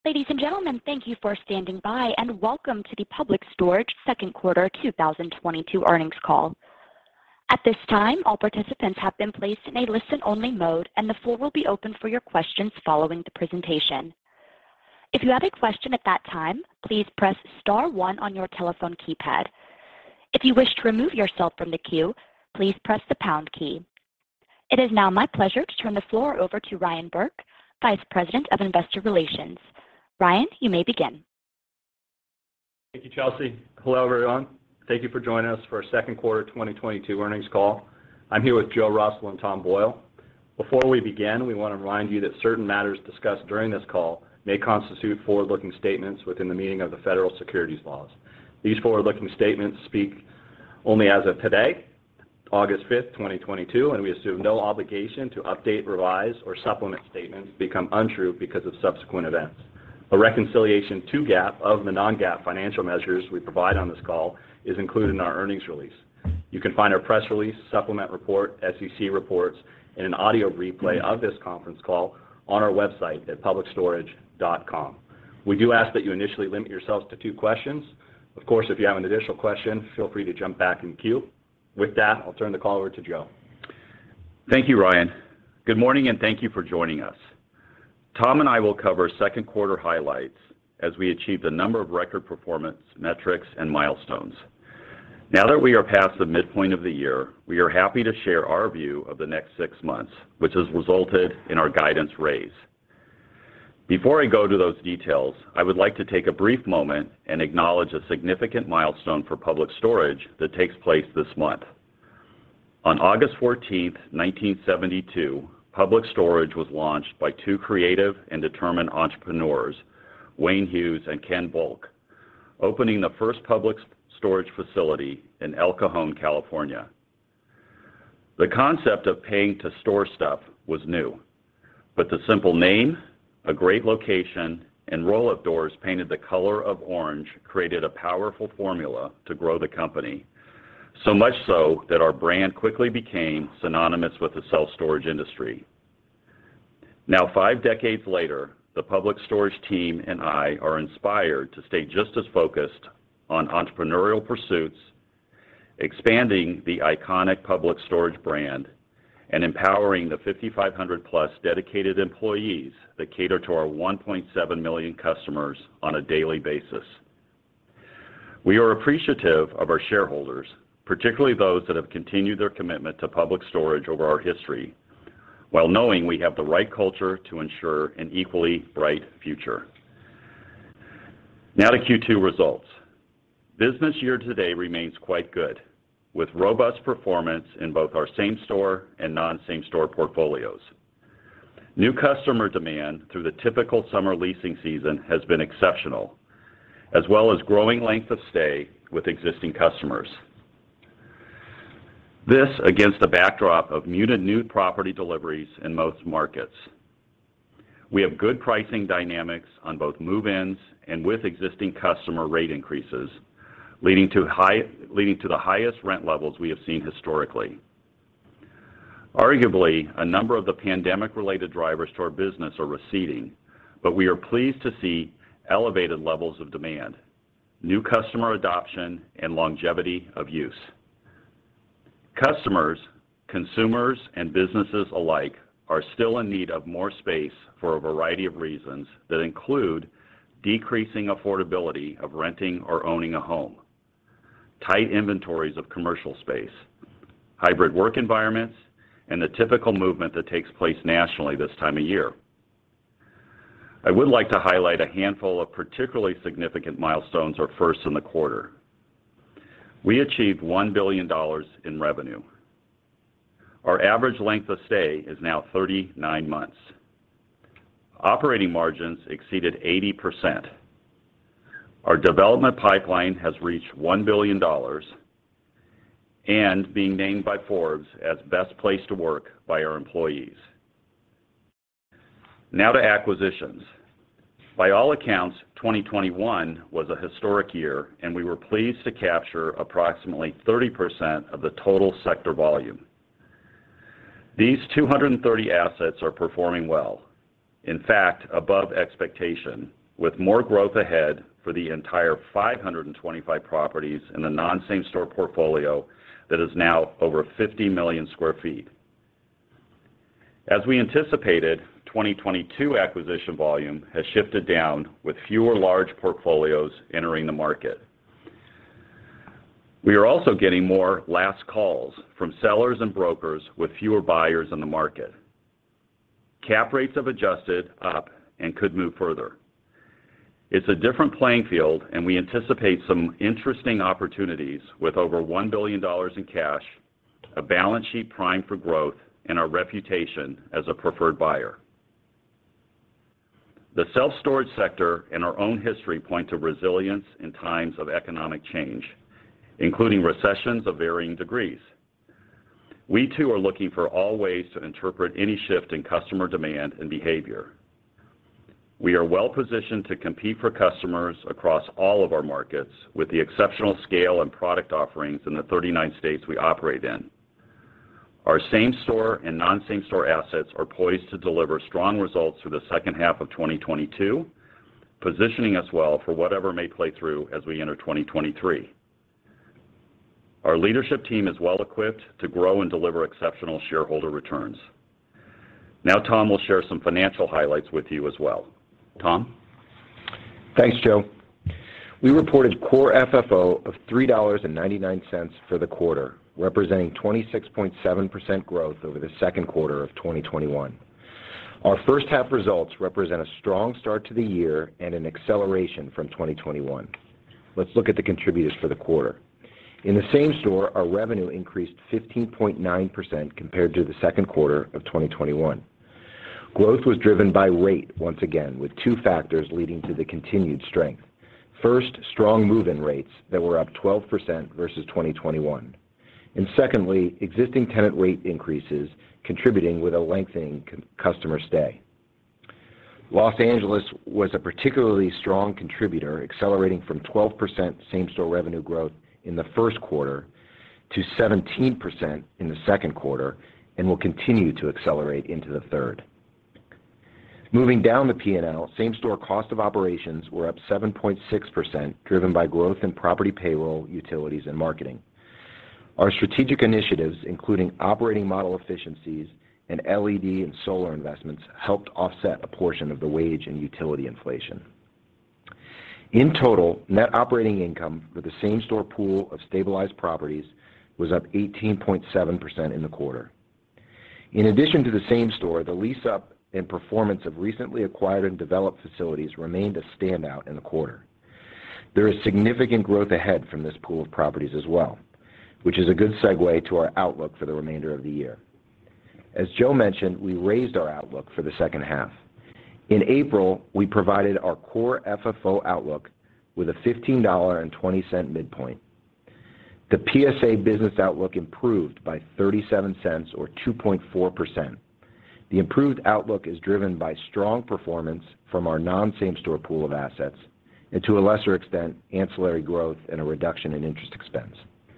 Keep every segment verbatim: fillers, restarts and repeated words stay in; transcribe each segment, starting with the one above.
Ladies and gentlemen, thank you for standing by, and welcome to the Public Storage second quarter two thousand twenty-two earnings call. At this time, all participants have been placed in a listen-only mode, and the floor will be open for your questions following the presentation. If you have a question at that time, please press star one on your telephone keypad. If you wish to remove yourself from the queue, please press the pound key. It is now my pleasure to turn the floor over to Ryan Burke, Vice President of Investor Relations. Ryan, you may begin. Thank you, Chelsea. Hello, everyone. Thank you for joining us for our second quarter twenty twenty-two earnings call. I'm here with Joe Russell and Tom Boyle. Before we begin, we want to remind you that certain matters discussed during this call may constitute forward-looking statements within the meaning of the federal securities laws. These forward-looking statements speak only as of today, August fifth, twenty twenty-two, and we assume no obligation to update, revise, or supplement statements that become untrue because of subsequent events. A reconciliation to GAAP of the non-GAAP financial measures we provide on this call is included in our earnings release. You can find our press release, supplement report, S E C reports, and an audio replay of this conference call on our website at public storage dot com. We do ask that you initially limit yourselves to two questions. Of course, if you have an additional question, feel free to jump back in queue. With that, I'll turn the call over to Joe. Thank you, Ryan. Good morning, and thank you for joining us. Tom and I will cover second quarter highlights as we achieved a number of record performance metrics and milestones. Now that we are past the midpoint of the year, we are happy to share our view of the next six months, which has resulted in our guidance raise. Before I go to those details, I would like to take a brief moment and acknowledge a significant milestone for Public Storage that takes place this month. On August fourteenth, nineteen seventy-two, Public Storage was launched by two creative and determined entrepreneurs, Wayne Hughes and Ken Volk, opening the first public storage facility in El Cajon, California. The concept of paying to store stuff was new, but the simple name, a great location, and roll-up doors painted the color of orange created a powerful formula to grow the company, so much so that our brand quickly became synonymous with the self-storage industry. Now, five decades later, the Public Storage team and I are inspired to stay just as focused on entrepreneurial pursuits, expanding the iconic Public Storage brand, and empowering the fifty-five hundred plus dedicated employees that cater to our one point seven million customers on a daily basis. We are appreciative of our shareholders, particularly those that have continued their commitment to Public Storage over our history, while knowing we have the right culture to ensure an equally bright future. Now to Q two results. Business year to date remains quite good, with robust performance in both our same-store and non-same-store portfolios. New customer demand through the typical summer leasing season has been exceptional, as well as growing length of stay with existing customers. This against a backdrop of muted new property deliveries in most markets. We have good pricing dynamics on both move-ins and with existing customer rate increases, leading to, high, leading to the highest rent levels we have seen historically. Arguably, a number of the pandemic-related drivers to our business are receding, but we are pleased to see elevated levels of demand, new customer adoption, and longevity of use. Customers, consumers, and businesses alike are still in need of more space for a variety of reasons that include decreasing affordability of renting or owning a home, tight inventories of commercial space, hybrid work environments, and the typical movement that takes place nationally this time of year. I would like to highlight a handful of particularly significant milestones or firsts in the quarter. We achieved one billion dollars in revenue. Our average length of stay is now thirty-nine months. Operating margins exceeded eighty percent. Our development pipeline has reached one billion dollars and being named by Forbes as Best Place to Work by our employees. Now to acquisitions. By all accounts, twenty twenty-one was a historic year, and we were pleased to capture approximately thirty percent of the total sector volume. These two hundred thirty assets are performing well, in fact, above expectation, with more growth ahead for the entire five hundred twenty-five properties in the non-same-store portfolio that is now over fifty million square feet. As we anticipated, twenty twenty-two acquisition volume has shifted down with fewer large portfolios entering the market. We are also getting more last calls from sellers and brokers with fewer buyers in the market. Cap rates have adjusted up and could move further. It's a different playing field, and we anticipate some interesting opportunities with over one billion dollars in cash, a balance sheet primed for growth, and our reputation as a preferred buyer. The self-storage sector and our own history point to resilience in times of economic change, including recessions of varying degrees. We too are looking for all ways to interpret any shift in customer demand and behavior. We are well positioned to compete for customers across all of our markets with the exceptional scale and product offerings in the thirty-nine states we operate in. Our same-store and non-same-store assets are poised to deliver strong results through the second half of twenty twenty-two, positioning us well for whatever may play through as we enter twenty twenty-three. Our leadership team is well equipped to grow and deliver exceptional shareholder returns. Now Tom will share some financial highlights with you as well. Tom? Thanks, Joe. We reported core F F O of three dollars and ninety-nine cents for the quarter, representing twenty-six point seven percent growth over the second quarter of twenty twenty-one. Our first half results represent a strong start to the year and an acceleration from twenty twenty-one. Let's look at the contributors for the quarter. In the same store, our revenue increased fifteen point nine percent compared to the second quarter of twenty twenty-one. Growth was driven by rate once again, with two factors leading to the continued strength. First, strong move-in rates that were up twelve percent versus twenty twenty-one. And secondly, existing tenant rate increases contributing with a lengthening customer stay. Los Angeles was a particularly strong contributor, accelerating from twelve percent same-store revenue growth in the first quarter to seventeen percent in the second quarter and will continue to accelerate into the third. Moving down the P and L, same-store cost of operations were up seven point six percent, driven by growth in property payroll, utilities, and marketing. Our strategic initiatives, including operating model efficiencies and L E D and solar investments, helped offset a portion of the wage and utility inflation. In total, net operating income for the same-store pool of stabilized properties was up eighteen point seven percent in the quarter. In addition to the same store, the lease-up and performance of recently acquired and developed facilities remained a standout in the quarter. There is significant growth ahead from this pool of properties as well, which is a good segue to our outlook for the remainder of the year. As Joe mentioned, we raised our outlook for the second half. In April, we provided our core F F O outlook with a fifteen dollars and twenty cents midpoint. The P S A business outlook improved by thirty-seven cents or two point four percent. The improved outlook is driven by strong performance from our non-same-store pool of assets and, to a lesser extent, ancillary growth and a reduction in interest expense.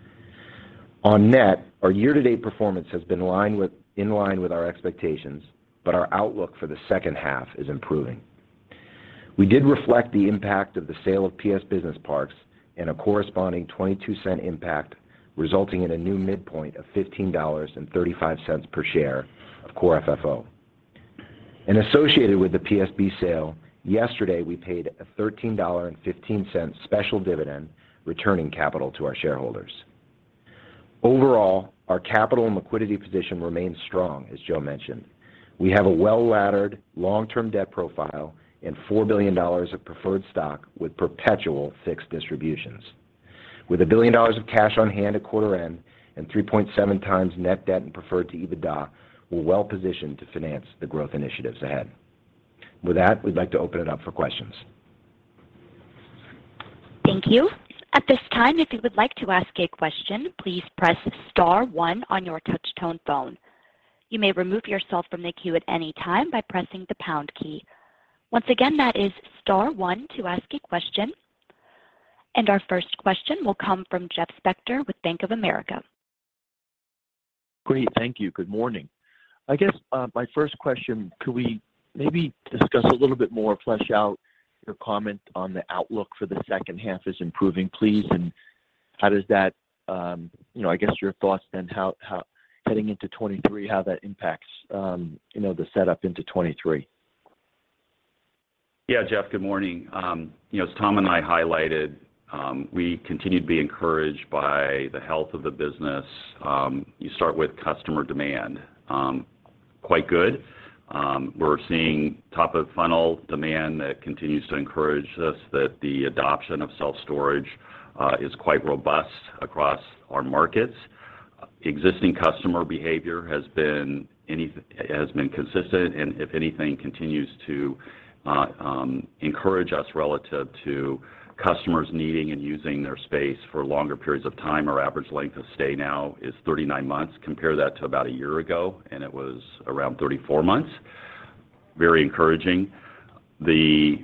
On net, our year-to-date performance has been line with, in line with our expectations, but our outlook for the second half is improving. We did reflect the impact of the sale of P S Business Parks and a corresponding twenty-two cent impact, resulting in a new midpoint of fifteen dollars and thirty-five cents per share of core F F O. And associated with the P S B sale, yesterday we paid a thirteen dollars and fifteen cents special dividend, returning capital to our shareholders. Overall, our capital and liquidity position remains strong, as Joe mentioned. We have a well-laddered, long-term debt profile and four billion dollars of preferred stock with perpetual fixed distributions. With a billion dollars of cash on hand at quarter end and three point seven times net debt and preferred to EBITDA, we're well positioned to finance the growth initiatives ahead. With that, we'd like to open it up for questions. Thank you. At this time, if you would like to ask a question, please press star one on your touch-tone phone. You may remove yourself from the queue at any time by pressing the pound key. Once again, that is star one to ask a question. And our first question will come from Jeff Spector with Bank of America. Great, thank you. Good morning. I guess uh, my first question, could we maybe discuss a little bit more, flesh out your comment on the outlook for the second half is improving, please? And how does that, um, you know, I guess your thoughts then how, how heading into twenty-three, how that impacts, um, you know, the setup into twenty-three? Yeah, Jeff, good morning. Um, you know, as Tom and I highlighted, um, we continue to be encouraged by the health of the business. Um, you start with customer demand, um, quite good. Um, we're seeing top of funnel demand that continues to encourage us that the adoption of self-storage uh, is quite robust across our markets. Existing customer behavior has been any, has been consistent, and if anything, continues to uh, um, encourage us relative to customers needing and using their space for longer periods of time. Our average length of stay now is thirty-nine months. Compare that to about a year ago, and it was around thirty-four months. Very encouraging. The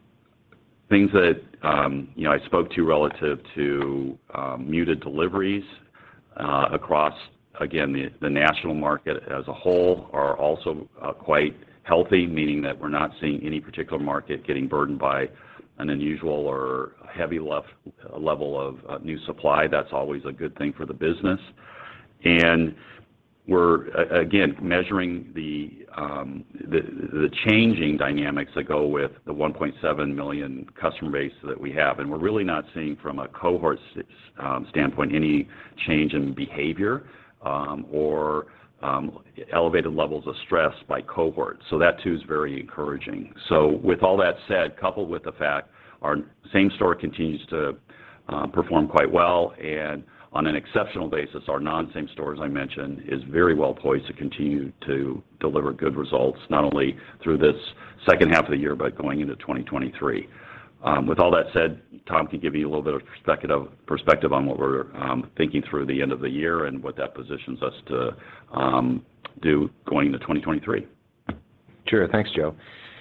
things that um, you know I spoke to relative to um, muted deliveries uh, across, again, the, the national market as a whole are also uh, quite healthy, meaning that we're not seeing any particular market getting burdened by an unusual or heavy lef- level of uh, new supply. That's always a good thing for the business. And we're, uh, again, measuring the, um, the the changing dynamics that go with the one point seven million customer base that we have. And we're really not seeing from a cohort um, standpoint any change in behavior um, or um, elevated levels of stress by cohort. So that too is very encouraging. So with all that said, coupled with the fact our same store continues to uh, perform quite well, and on an exceptional basis, our non-same store, as I mentioned, is very well poised to continue to deliver good results, not only through this second half of the year, but going into twenty twenty-three. Um, with all that said, Tom can give you a little bit of perspective, perspective on what we're um, thinking through the end of the year and what that positions us to um, do going into twenty twenty-three. Sure. Thanks, Joe.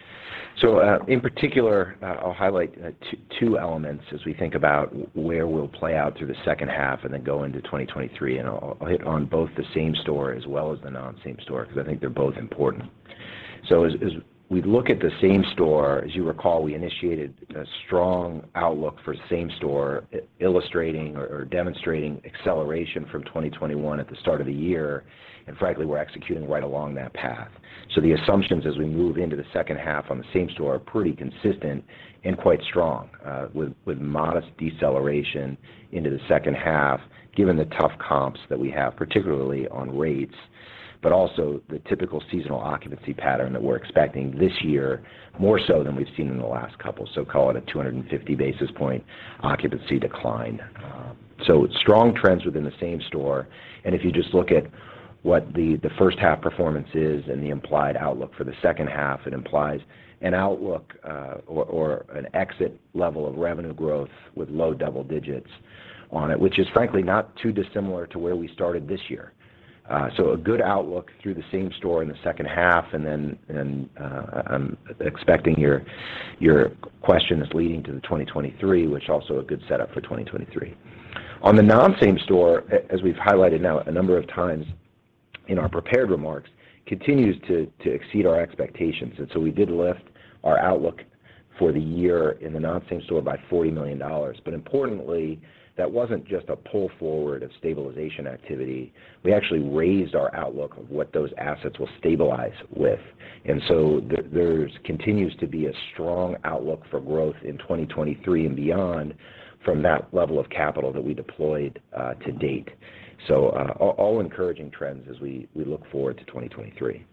So uh, in particular, uh, I'll highlight uh, two, two elements as we think about where we'll play out through the second half and then go into twenty twenty-three. And I'll, I'll hit on both the same store as well as the non-same store because I think they're both important. So as, as we look at the same store, as you recall, we initiated a strong outlook for same store, illustrating or, or demonstrating acceleration from twenty twenty-one at the start of the year. And frankly, we're executing right along that path. So the assumptions as we move into the second half on the same store are pretty consistent and quite strong, uh, with, with modest deceleration into the second half, given the tough comps that we have, particularly on rates, but also the typical seasonal occupancy pattern that we're expecting this year, more so than we've seen in the last couple. So call it a two hundred fifty basis point occupancy decline. Uh, so strong trends within the same store. And if you just look at what the, the first half performance is and the implied outlook for the second half, it implies an outlook uh, or, or an exit level of revenue growth with low double digits on it, which is frankly not too dissimilar to where we started this year. Uh, so a good outlook through the same store in the second half, and then and, uh, I'm expecting your your question is leading to the twenty twenty-three, which also a good setup for twenty twenty-three. On the non-same store, as we've highlighted now a number of times in our prepared remarks, continues to, to exceed our expectations. And so we did lift our outlook for the year in the non-same store by forty million dollars. But importantly, that wasn't just a pull forward of stabilization activity. We actually raised our outlook of what those assets will stabilize with. And so th- there continues to be a strong outlook for growth in twenty twenty-three and beyond from that level of capital that we deployed uh, to date. So uh, all, all encouraging trends as we, we look forward to twenty twenty-three.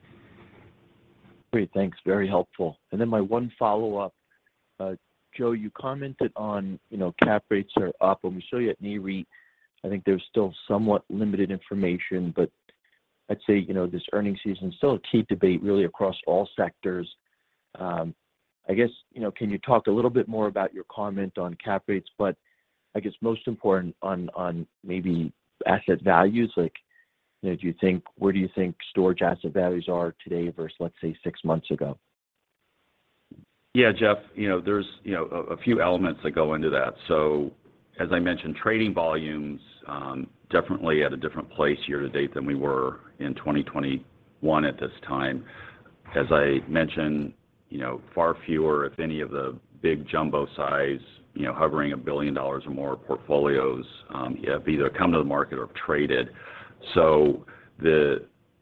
Great, thanks. Very helpful. And then my one follow-up, uh, Joe, you commented on, you know, cap rates are up. When we saw you at NAREIT, I think there's still somewhat limited information, but I'd say, you know, this earnings season is still a key debate really across all sectors. Um, I guess, you know, can you talk a little bit more about your comment on cap rates, but I guess most important on, on maybe asset values? Like, you know, do you think, where do you think storage asset values are today versus, let's say, six months ago? Yeah, Jeff, you know, there's, you know, a, a few elements that go into that. So as I mentioned, trading volumes um, definitely at a different place year to date than we were in twenty twenty-one at this time. As I mentioned, you know, far fewer, if any, of the big jumbo size, you know, hovering a billion dollars or more portfolios um, have either come to the market or have traded. So the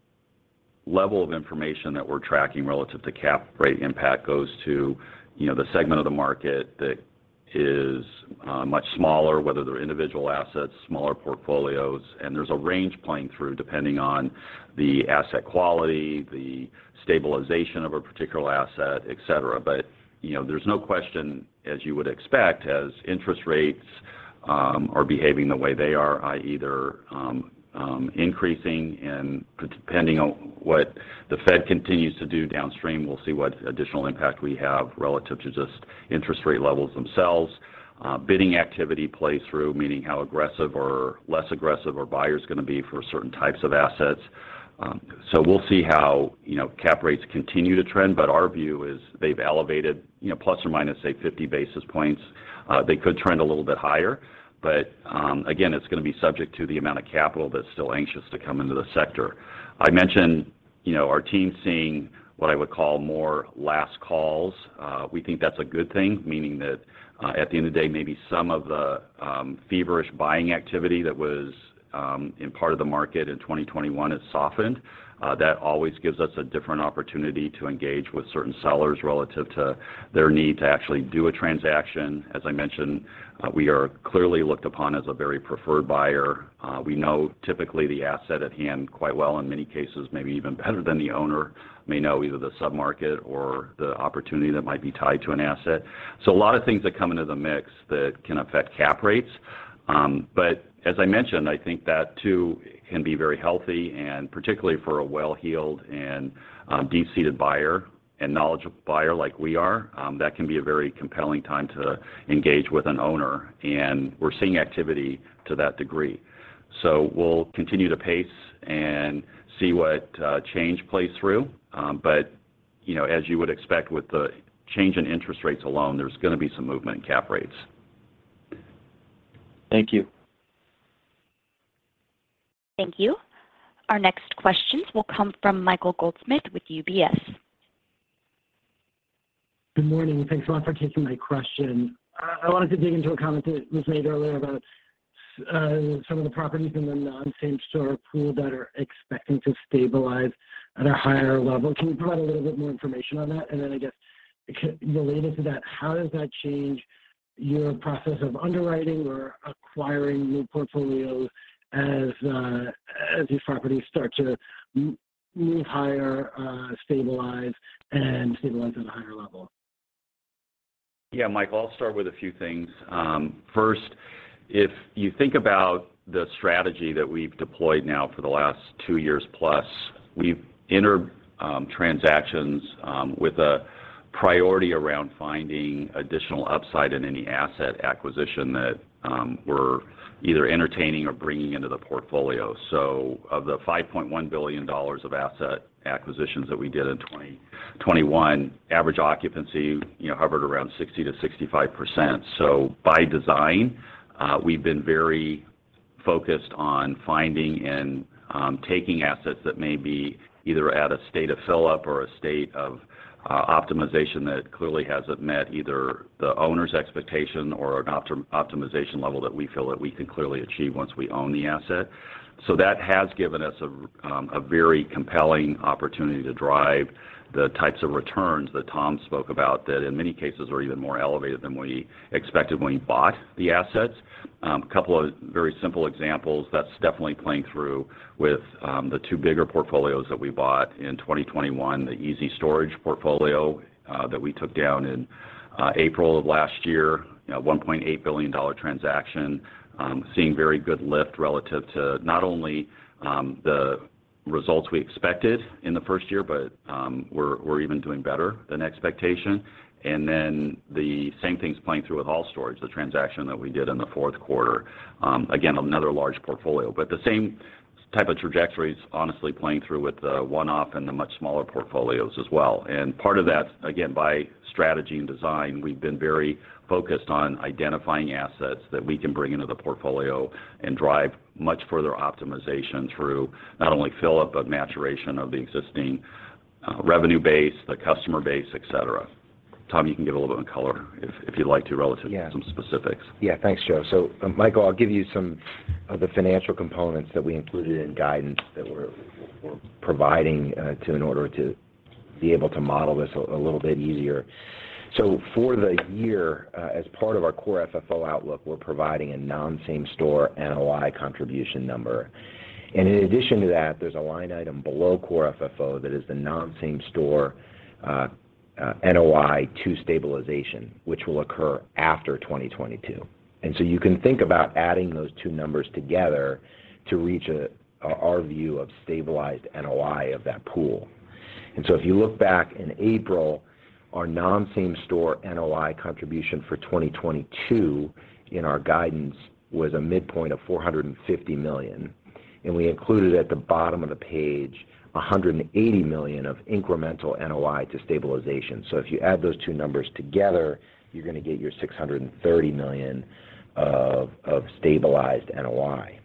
level of information that we're tracking relative to cap rate impact goes to, you know, the segment of the market that is uh, much smaller, whether they're individual assets, smaller portfolios, and there's a range playing through depending on the asset quality, the stabilization of a particular asset, et cetera. But, you know, there's no question, as you would expect, as interest rates um, are behaving the way they are, that is either um, Um, increasing, and depending on what the Fed continues to do downstream, we'll see what additional impact we have relative to just interest rate levels themselves. Uh, bidding activity plays through, meaning how aggressive or less aggressive are buyers going to be for certain types of assets. Um, so we'll see how, you know, cap rates continue to trend, but our view is they've elevated, you know, plus or minus, say, fifty basis points. Uh, they could trend a little bit higher. But um, again, it's going to be subject to the amount of capital that's still anxious to come into the sector. I mentioned, you know, our team seeing what I would call more last calls. Uh, we think that's a good thing, meaning that uh, at the end of the day, maybe some of the um, feverish buying activity that was um, in part of the market in twenty twenty-one has softened. Uh, that always gives us a different opportunity to engage with certain sellers relative to their need to actually do a transaction. As I mentioned, uh, we are clearly looked upon as a very preferred buyer. Uh, we know typically the asset at hand quite well, in many cases maybe even better than the owner may know either the submarket or the opportunity that might be tied to an asset. So a lot of things that come into the mix that can affect cap rates. Um, but as I mentioned, I think that too can be very healthy, and particularly for a well-heeled and um, deep-seated buyer and knowledgeable buyer like we are, um, that can be a very compelling time to engage with an owner, and we're seeing activity to that degree. So we'll continue to pace and see what uh, change plays through, um, but you know, as you would expect with the change in interest rates alone, there's going to be some movement in cap rates. Thank you. Thank you. Our next questions will come from Michael Goldsmith with U B S. Good morning. Thanks a lot for taking my question. I wanted to dig into a comment that was made earlier about uh, some of the properties in the non-same store pool that are expecting to stabilize at a higher level. Can you provide a little bit more information on that? And then I guess related to that, how does that change your process of underwriting or acquiring new portfolios as uh, as these properties start to move higher, uh, stabilize, and stabilize at a higher level? Yeah, Michael, I'll start with a few things. Um, first, if you think about the strategy that we've deployed now for the last two years plus, we've entered um, transactions um, with a priority around finding additional upside in any asset acquisition that um, we're either entertaining or bringing into the portfolio. So of the five point one billion dollars of asset acquisitions that we did in twenty twenty-one, average occupancy, you know, hovered around sixty to sixty-five percent. So by design, uh, we've been very focused on finding and um, taking assets that may be either at a state of fill-up or a state of Uh, optimization that clearly hasn't met either the owner's expectation or an optim- optimization level that we feel that we can clearly achieve once we own the asset. So that has given us a, um, a very compelling opportunity to drive the types of returns that Tom spoke about that in many cases are even more elevated than we expected when we bought the assets. Um, a couple of very simple examples, that's definitely playing through with um, the two bigger portfolios that we bought in twenty twenty-one, the Easy Storage portfolio uh, that we took down in uh, April of last year, you know, one point eight billion dollars transaction, um, seeing very good lift relative to not only um, the results we expected in the first year, but um, we're, we're even doing better than expectation. And then the same thing's playing through with All Storage, the transaction that we did in the fourth quarter. Um, again, another large portfolio, but the same type of trajectories honestly playing through with the one-off and the much smaller portfolios as well. And part of that, again, by strategy and design, we've been very focused on identifying assets that we can bring into the portfolio and drive much further optimization through not only fill-up but maturation of the existing uh, revenue base, the customer base, et cetera. Tom, you can give a little bit of color if, if you'd like to relative Yeah. to some specifics. Yeah, thanks, Joe. So, uh, Michael, I'll give you some of the financial components that we included in guidance that we're, we're providing uh, to in order to be able to model this a, a little bit easier. So for the year, uh, as part of our core F F O outlook, we're providing a non-same store N O I contribution number. And in addition to that, there's a line item below core F F O that is the non-same store uh, uh, N O I to stabilization, which will occur after twenty twenty-two. And so you can think about adding those two numbers together to reach a, a, our view of stabilized N O I of that pool. And so if you look back in April, our non-same store N O I contribution for twenty twenty-two in our guidance was a midpoint of four hundred fifty million dollars. And we included at the bottom of the page one hundred eighty million dollars of incremental N O I to stabilization. So if you add those two numbers together, you're going to get your six hundred thirty million dollars of, of stabilized N O I.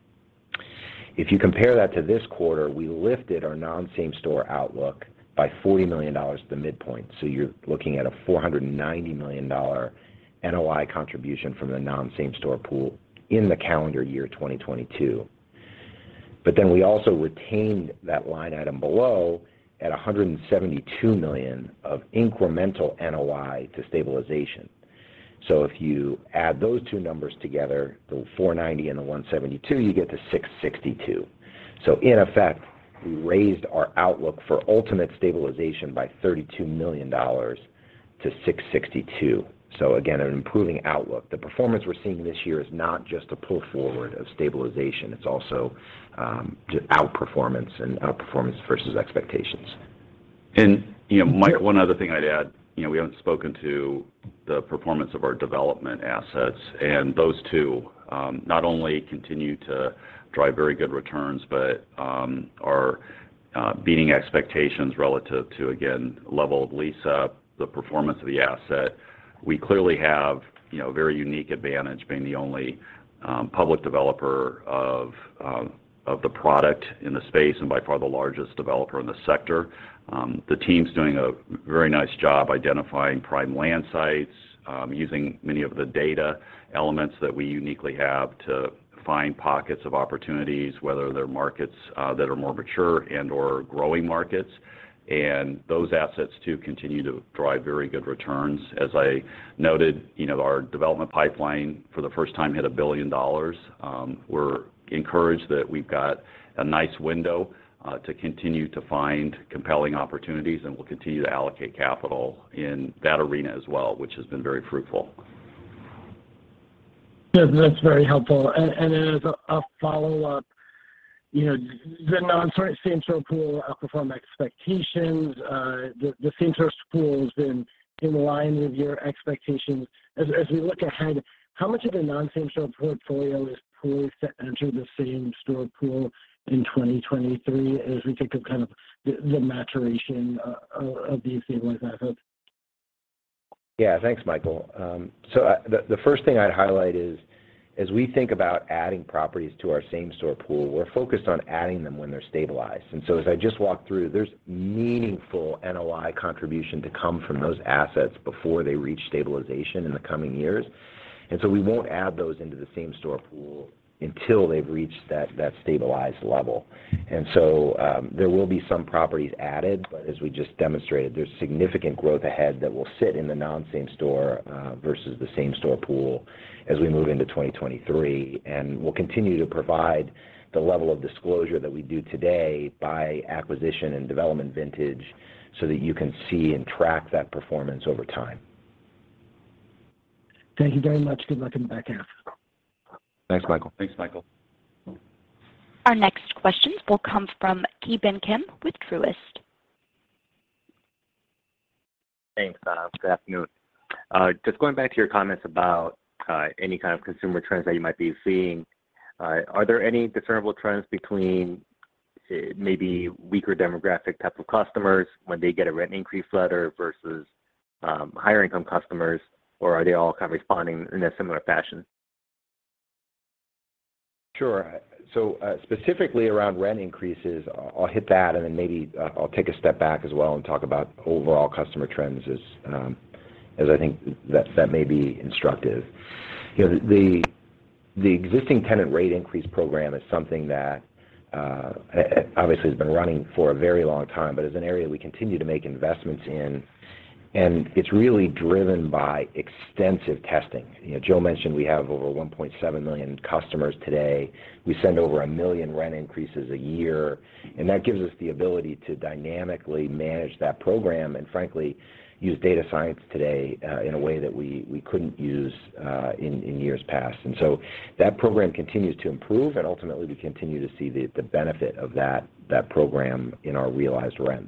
If you compare that to this quarter, we lifted our non-same store outlook by forty million dollars to the midpoint. So you're looking at a four hundred ninety million dollars N O I contribution from the non-same store pool in the calendar year twenty twenty-two. But then we also retained that line item below at one hundred seventy-two million dollars of incremental N O I to stabilization. So if you add those two numbers together, the four ninety and the one seventy-two, you get to six sixty-two. So in effect, we raised our outlook for ultimate stabilization by thirty-two million dollars to six sixty-two. So again, an improving outlook. The performance we're seeing this year is not just a pull forward of stabilization. It's also um, just outperformance and outperformance versus expectations. And, you know, Mike, one other thing I'd add, you know, we haven't spoken to the performance of our development assets, and those two um, not only continue to drive very good returns, but um, are uh, beating expectations relative to, again, level of lease up, the performance of the asset. We clearly have, you know, a very unique advantage being the only um, public developer of uh, of the product in the space and by far the largest developer in the sector. Um, the team's doing a very nice job identifying prime land sites, um, using many of the data elements that we uniquely have to find pockets of opportunities, whether they're markets uh, that are more mature and or growing markets. And those assets, too, continue to drive very good returns. As I noted, you know, our development pipeline for the first time hit a billion dollars. Um, we're encouraged that we've got a nice window uh, to continue to find compelling opportunities, and we'll continue to allocate capital in that arena as well, which has been very fruitful. Yeah, that's very helpful. And, and then as a, a follow-up, you know, the non-same store pool outperformed expectations. Uh, the, the same store pool has been in line with your expectations. As, as we look ahead, how much of the non-same store portfolio is poised to enter the same store pool in twenty twenty-three as we think of kind of the, the maturation uh, of these stabilized assets? Yeah, thanks, Michael. Um, so uh, the, the first thing I'd highlight is, as we think about adding properties to our same-store pool, we're focused on adding them when they're stabilized. And so as I just walked through, there's meaningful N O I contribution to come from those assets before they reach stabilization in the coming years. And so we won't add those into the same-store pool until they've reached that, that stabilized level. And so um, there will be some properties added, but as we just demonstrated, there's significant growth ahead that will sit in the non-same store uh, versus the same-store pool as we move into twenty twenty-three. And we'll continue to provide the level of disclosure that we do today by acquisition and development vintage so that you can see and track that performance over time. Thank you very much. Good luck in the back half. Thanks, Michael. Thanks, Michael. Our next questions will come from Ki Bin Kim with Truist. Thanks. Uh, good afternoon. Uh, just going back to your comments about uh, any kind of consumer trends that you might be seeing, uh, are there any discernible trends between uh, maybe weaker demographic type of customers when they get a rent increase letter versus um, higher income customers, or are they all kind of responding in a similar fashion? Sure. So uh, specifically around rent increases, I'll hit that, and then maybe uh, I'll take a step back as well and talk about overall customer trends as um, as I think that that may be instructive. You know, the the existing tenant rate increase program is something that uh, obviously has been running for a very long time, but is an area we continue to make investments in. And it's really driven by extensive testing. You know, Joe mentioned we have over one point seven million customers today. We send over a million rent increases a year, and that gives us the ability to dynamically manage that program and, frankly, use data science today uh, in a way that we, we couldn't use uh, in, in years past. And so that program continues to improve, and ultimately we continue to see the, the benefit of that, that program in our realized rents.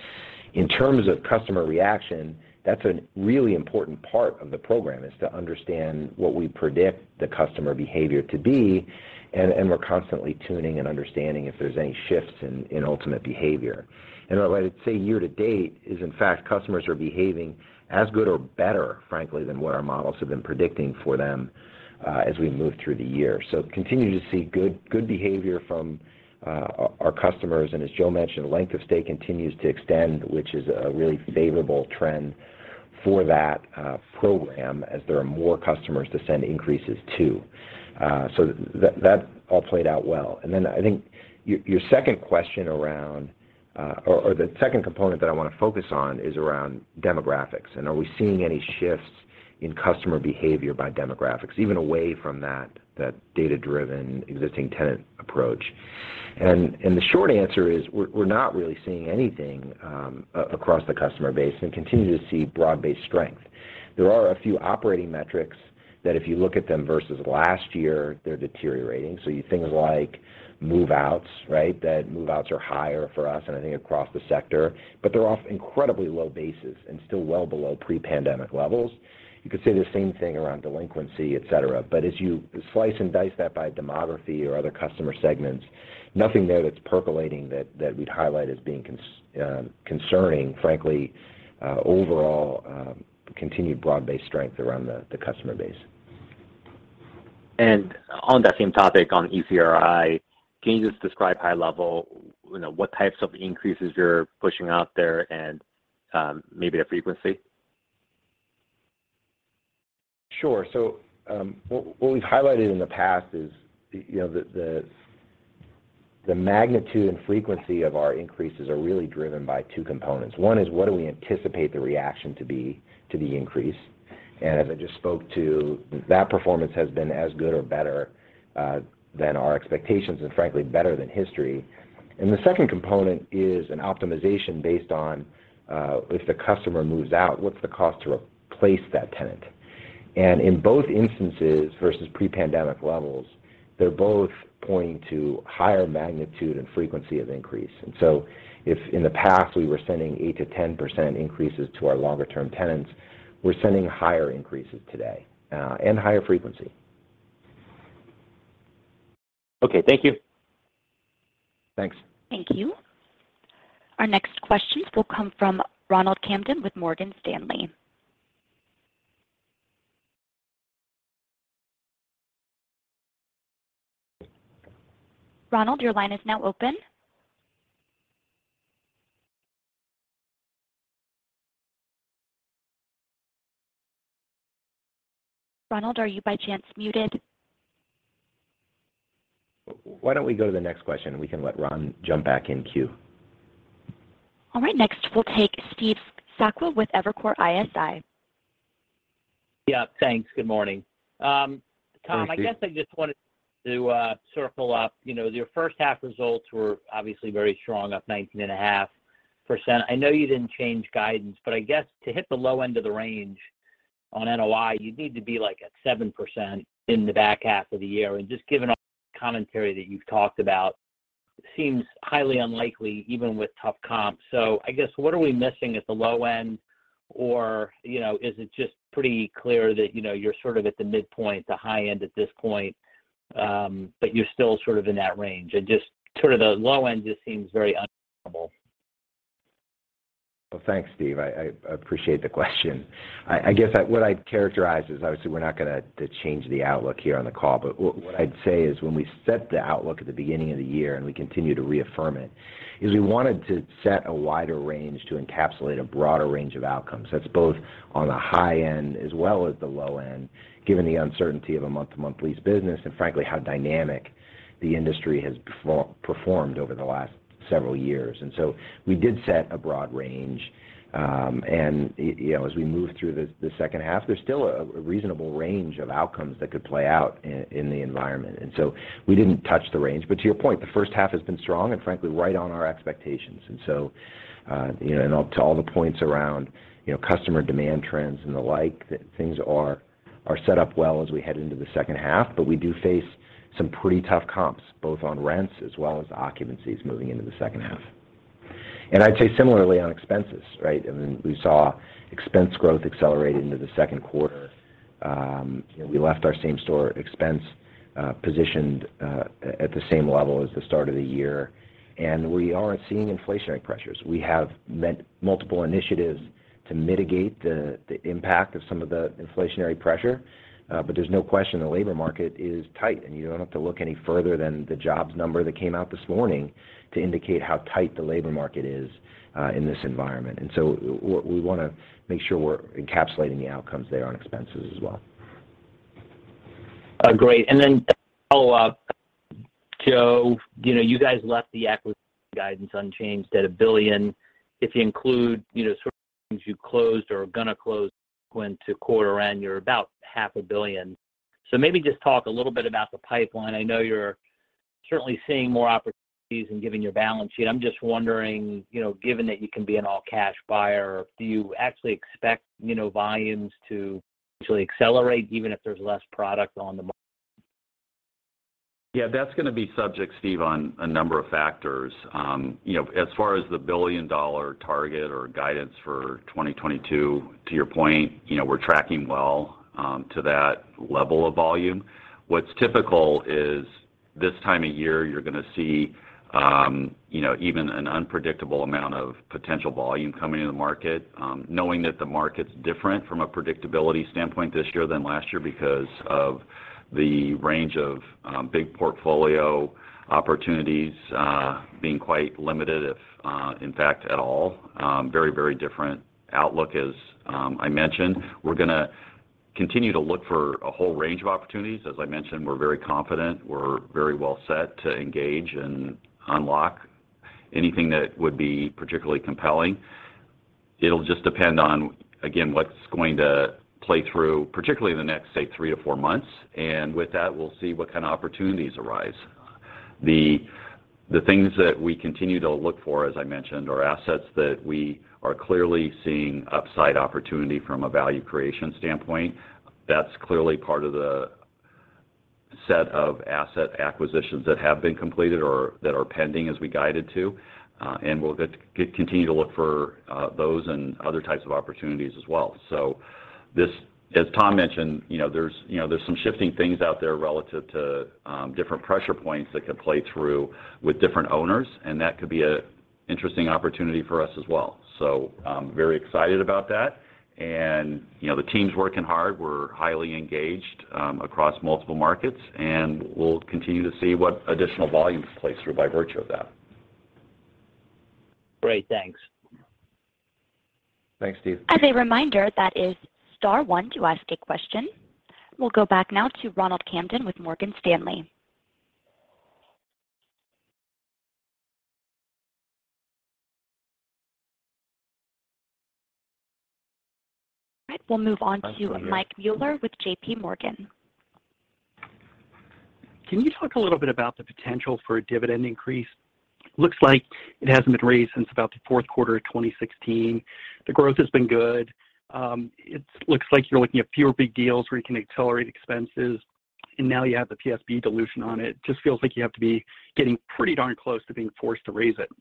In terms of customer reaction, that's a really important part of the program, is to understand what we predict the customer behavior to be, and, and we're constantly tuning and understanding if there's any shifts in, in ultimate behavior. And what I'd say year to date is, in fact, customers are behaving as good or better, frankly, than what our models have been predicting for them uh, as we move through the year. So continue to see good, good behavior from Uh, our customers, and as Joe mentioned, length of stay continues to extend, which is a really favorable trend for that uh, program, as there are more customers to send increases to. Uh, so that, that all played out well. And then I think your, your second question around, uh, or, or the second component that I want to focus on is around demographics, and are we seeing any shifts in customer behavior by demographics, even away from that, that data-driven existing tenant approach. And, and the short answer is we're, we're not really seeing anything um, across the customer base, and continue to see broad-based strength. There are a few operating metrics that if you look at them versus last year, they're deteriorating. So you things like move-outs, right, that move-outs are higher for us and I think across the sector, but they're off incredibly low bases and still well below pre-pandemic levels. You could say the same thing around delinquency, et cetera. But as you slice and dice that by demography or other customer segments, nothing there that's percolating that, that we'd highlight as being cons- uh, concerning. Frankly, uh, overall, um, continued broad-based strength around the, the customer base. And on that same topic, on E C R I, can you just describe high level, you know, what types of increases you're pushing out there, and um, maybe the frequency? Sure. So um, what, what we've highlighted in the past is, you know, the, the the magnitude and frequency of our increases are really driven by two components. One is what do we anticipate the reaction to be to the increase, and as I just spoke to, that performance has been as good or better uh, than our expectations, and frankly better than history. And the second component is an optimization based on uh, if the customer moves out, what's the cost to replace that tenant? And in both instances versus pre-pandemic levels, they're both pointing to higher magnitude and frequency of increase. And so if in the past we were sending eight to ten percent increases to our longer-term tenants, we're sending higher increases today uh, and higher frequency. Okay, thank you. Thanks. Thank you. Our next questions will come from Ronald Kamdem with Morgan Stanley. Ronald, your line is now open. Ronald, are you by chance muted? Why don't we go to the next question and we can let Ron jump back in queue. All right, next we'll take Steve Sakwa with Evercore I S I. Yeah, thanks. Good morning. Um, Tom, Thanks, I guess I just wanted to uh, circle up. You know, your first half results were obviously very strong, up nineteen point five percent. I know you didn't change guidance, but I guess to hit the low end of the range on N O I, you'd need to be like at seven percent in the back half of the year. And just given all the commentary that you've talked about, it seems highly unlikely even with tough comps. So I guess what are we missing at the low end? Or, you know, is it just pretty clear that, you know, you're sort of at the midpoint, the high end at this point, um, but you're still sort of in that range? And just sort of the low end just seems very unreasonable. Well, thanks, Steve. I, I appreciate the question. I, I guess I, what I'd characterize is obviously we're not going to change the outlook here on the call, but what, what I'd say is when we set the outlook at the beginning of the year and we continue to reaffirm it, is we wanted to set a wider range to encapsulate a broader range of outcomes. That's both on the high end as well as the low end, given the uncertainty of a month-to-month lease business and frankly how dynamic the industry has performed over the last several years. And so we did set a broad range. Um, and you know, as we move through the, the second half, there's still a, a reasonable range of outcomes that could play out in, in the environment. And so we didn't touch the range. But to your point, the first half has been strong and frankly right on our expectations. And so, uh, you know, and all, to all the points around, you know, customer demand trends and the like, that things are are set up well as we head into the second half. But we do face some pretty tough comps, both on rents as well as occupancies moving into the second half. And I'd say similarly on expenses, right? I mean, we saw expense growth accelerate into the second quarter. Um, you know, we left our same store expense uh, positioned uh, at the same level as the start of the year. And we are seeing inflationary pressures. We have met multiple initiatives to mitigate the, the impact of some of the inflationary pressure. Uh, but there's no question the labor market is tight, and you don't have to look any further than the jobs number that came out this morning to indicate how tight the labor market is uh, in this environment. And so we want to make sure we're encapsulating the outcomes there on expenses as well. Uh, great. And then follow up, Joe, you know, you guys left the acquisition guidance unchanged at a billion. If you include, you know, sort of things you closed or are going to close to quarter end, you're about half a billion. So maybe just talk a little bit about the pipeline. I know you're certainly seeing more opportunities and given your balance sheet. I'm just wondering, you know, given that you can be an all-cash buyer, do you actually expect, you know, volumes to actually accelerate even if there's less product on the market? Yeah, that's going to be subject, Steve, on a number of factors. Um, you know, as far as the billion-dollar target or guidance for twenty twenty-two, to your point, you know, we're tracking well um, to that level of volume. What's typical is this time of year, you're going to see, um, you know, even an unpredictable amount of potential volume coming into the market, um, knowing that the market's different from a predictability standpoint this year than last year because of the range of um, big portfolio opportunities uh, being quite limited, if uh, in fact at all. Um, very, very different outlook, as um, I mentioned. We're going to continue to look for a whole range of opportunities. As I mentioned, we're very confident. We're very well set to engage and unlock anything that would be particularly compelling. It'll just depend on, again, what's going to play through, particularly in the next, say, three to four months. And with that, we'll see what kind of opportunities arise. The, the things that we continue to look for, as I mentioned, are assets that we are clearly seeing upside opportunity from a value creation standpoint. That's clearly part of the set of asset acquisitions that have been completed or that are pending as we guided to. Uh, and we'll get, get, continue to look for uh, those and other types of opportunities as well. So this, as Tom mentioned, you know, there's, you know, there's some shifting things out there relative to um, different pressure points that could play through with different owners, and that could be a interesting opportunity for us as well. So I'm um, very excited about that. And, you know, the team's working hard. We're highly engaged um, across multiple markets, and we'll continue to see what additional volumes play through by virtue of that. Great, thanks. Thanks, Steve. As a reminder, that is star one to ask a question. We'll go back now to Ronald Kamdem with Morgan Stanley. All right, we'll move on to Mike Mueller with J P Morgan. Can you talk a little bit about the potential for a dividend increase? Looks like it hasn't been raised since about the fourth quarter of twenty sixteen. The growth has been good. Um, it looks like you're looking at fewer big deals where you can accelerate expenses, and now you have the P S B dilution on it. It just feels like you have to be getting pretty darn close to being forced to raise it.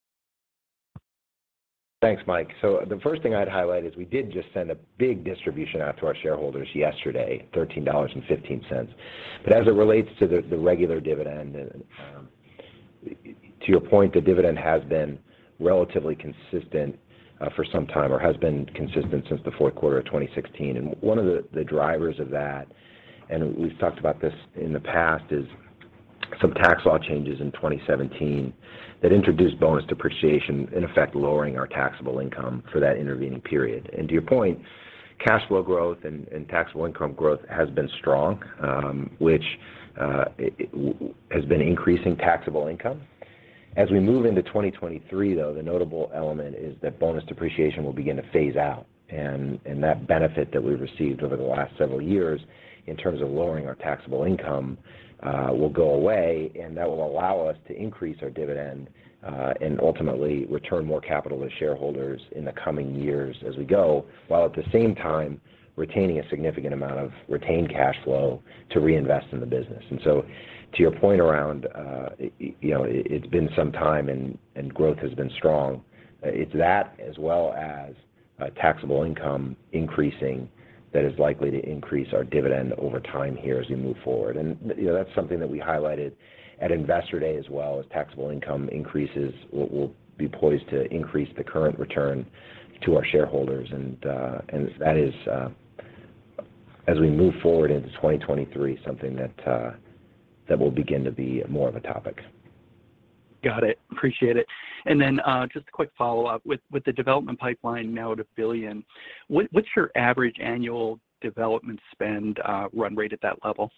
Thanks, Mike. So the first thing I'd highlight is we did just send a big distribution out to our shareholders yesterday, thirteen dollars and fifteen cents. But as it relates to the, the regular dividend, um, to your point, the dividend has been relatively consistent uh, for some time, or has been consistent since the fourth quarter of twenty sixteen. And one of the, the drivers of that, and we've talked about this in the past, is some tax law changes in twenty seventeen that introduced bonus depreciation, in effect lowering our taxable income for that intervening period. And to your point, cash flow growth and, and taxable income growth has been strong, um, which uh, it, it has been increasing taxable income. As we move into twenty twenty-three, though, the notable element is that bonus depreciation will begin to phase out, and, and that benefit that we've received over the last several years in terms of lowering our taxable income uh, will go away, and that will allow us to increase our dividend uh, and ultimately return more capital to shareholders in the coming years as we go, while at the same time retaining a significant amount of retained cash flow to reinvest in the business. And so, to your point around, uh, you know, it, it's been some time and, and growth has been strong. Uh, it's that as well as uh, taxable income increasing that is likely to increase our dividend over time here as we move forward. And you know, that's something that we highlighted at Investor Day as well. As taxable income increases, we'll, we'll be poised to increase the current return to our shareholders, and uh, and that is uh, as we move forward into twenty twenty-three, something that uh, that will begin to be more of a topic. Got it. Appreciate it. And then uh, just a quick follow-up. With, with the development pipeline now at a billion, what, what's your average annual development spend uh, run rate at that level?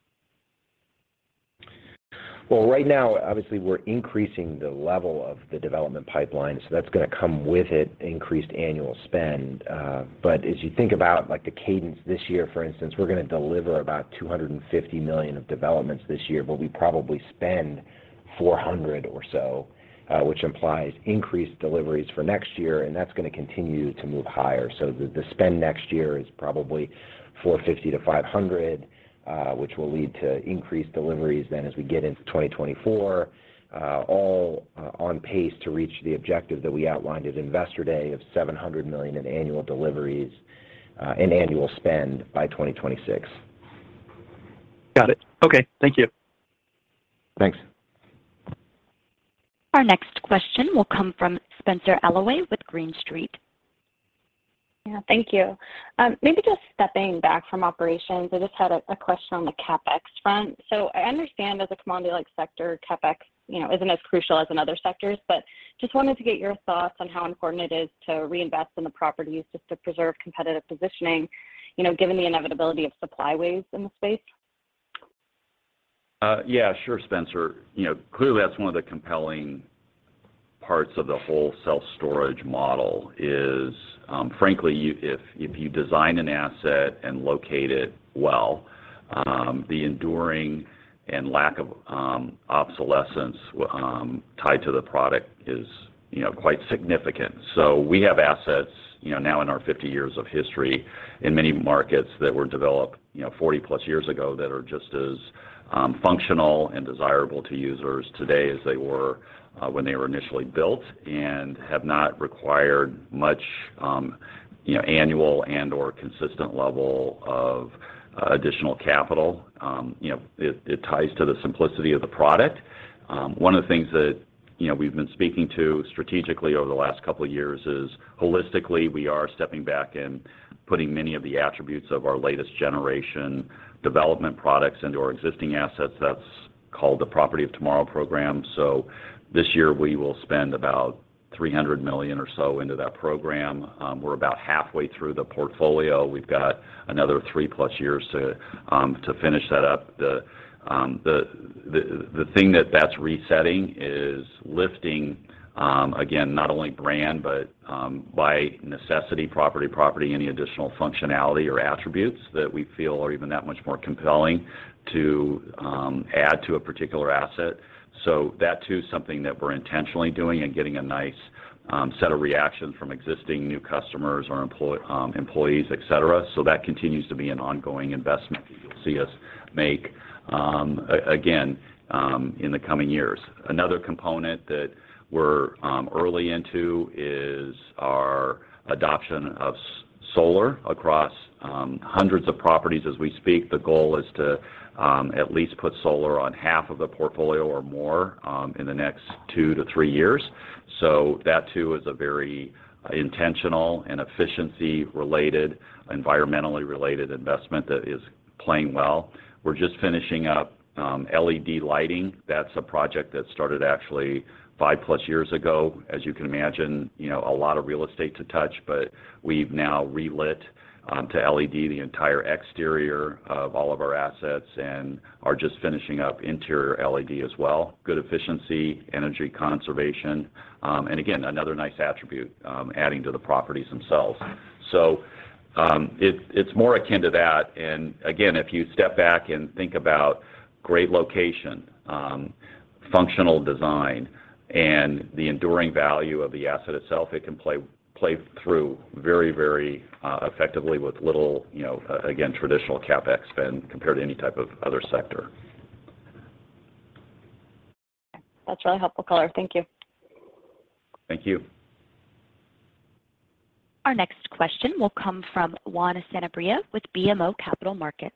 Well, right now, obviously, we're increasing the level of the development pipeline, so that's going to come with it increased annual spend. Uh, but as you think about like the cadence this year, for instance, we're going to deliver about two hundred fifty million dollars of developments this year, but we probably spend four hundred or so, uh, which implies increased deliveries for next year, and that's going to continue to move higher. So the, the spend next year is probably four hundred fifty to five hundred. Uh, which will lead to increased deliveries then as we get into twenty twenty-four, uh, all uh, on pace to reach the objective that we outlined at Investor Day of seven hundred million dollars in annual deliveries uh, and annual spend by twenty twenty-six. Got it. Okay, thank you. Thanks. Our next question will come from Spenser Allaway with Green Street. Yeah, thank you. Um, maybe just stepping back from operations, I just had a, a question on the CapEx front. So I understand as a commodity-like sector, CapEx, you know, isn't as crucial as in other sectors, but just wanted to get your thoughts on how important it is to reinvest in the properties just to preserve competitive positioning, you know, given the inevitability of supply waves in the space. Uh, yeah, sure, Spencer. You know, clearly that's one of the compelling parts of the whole self-storage model is, um, frankly, you, if, if you design an asset and locate it well, um, the enduring and lack of um, obsolescence um, tied to the product is, you know, quite significant. So we have assets, you know, now in our fifty years of history in many markets that were developed, you know, forty plus years ago that are just as um, functional and desirable to users today as they were Uh, when they were initially built, and have not required much, um, you know, annual and or consistent level of uh, additional capital. Um, you know, it, it ties to the simplicity of the product. Um, one of the things that, you know, we've been speaking to strategically over the last couple of years is holistically we are stepping back and putting many of the attributes of our latest generation development products into our existing assets. That's called the Property of Tomorrow program. So this year we will spend about three hundred million dollars or so into that program. Um, we're about halfway through the portfolio. We've got another three plus years to um, to finish that up. The, um, the the the thing that that's resetting is lifting um, again not only brand but um, by necessity property property any additional functionality or attributes that we feel are even that much more compelling to um, add to a particular asset. So that too is something that we're intentionally doing and getting a nice um, set of reactions from existing new customers or employ, um, employees, et cetera. So that continues to be an ongoing investment that you'll see us make um, again um, in the coming years. Another component that we're um, early into is our adoption of solar across um, hundreds of properties as we speak. The goal is to Um, at least put solar on half of the portfolio or more um, in the next two to three years. So that too is a very intentional and efficiency-related, environmentally related investment that is playing well. We're just finishing up um, L E D lighting. That's a project that started actually five plus years ago. As you can imagine, you know, a lot of real estate to touch, but we've now relit um, to L E D the entire exterior of all of our assets and are just finishing up interior L E D as well. Good efficiency, energy conservation, um, and again, another nice attribute um, adding to the properties themselves. So um, it, it's more akin to that. And again, if you step back and think about great location, um, functional design, and the enduring value of the asset itself, it can play play through very, very uh, effectively with little, you know, uh, again, traditional CapEx spend compared to any type of other sector. That's really helpful color. Thank you. Thank you. Our next question will come from Juan Sanabria with B M O Capital Markets.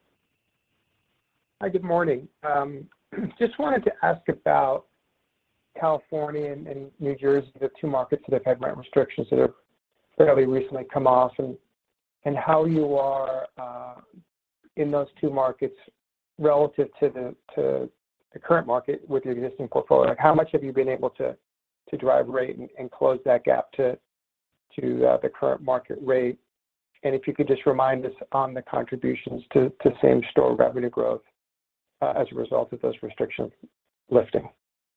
Hi, good morning. Um, just wanted to ask about California and, and New Jersey, the two markets that have had rent restrictions that have fairly recently come off, and and how you are uh, in those two markets relative to the to the current market with your existing portfolio. Like, how much have you been able to to drive rate and, and close that gap to to uh, the current market rate? And if you could just remind us on the contributions to, to same store revenue growth uh, as a result of those restrictions lifting.